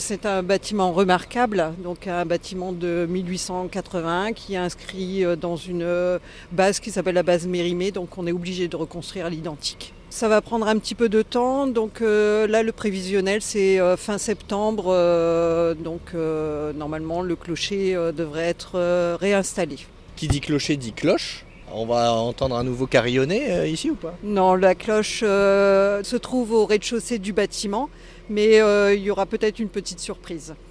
C'est un bâtiment remarquable, donc un bâtiment de 1881 qui est inscrit dans une base qui s'appelle la base Mérimée, donc on est obligé de reconstruire à l'identique. Ça va prendre un petit peu de temps, donc là le prévisionnel c'est fin septembre, normalement le clocher devrait être réinstallé. Qui dit clocher dit cloche. On va entendre un nouveau carillonner ici ou pas? Non, la cloche se trouve au rez-de-chaussée du bâtiment, mais il y aura peut-être une petite surprise.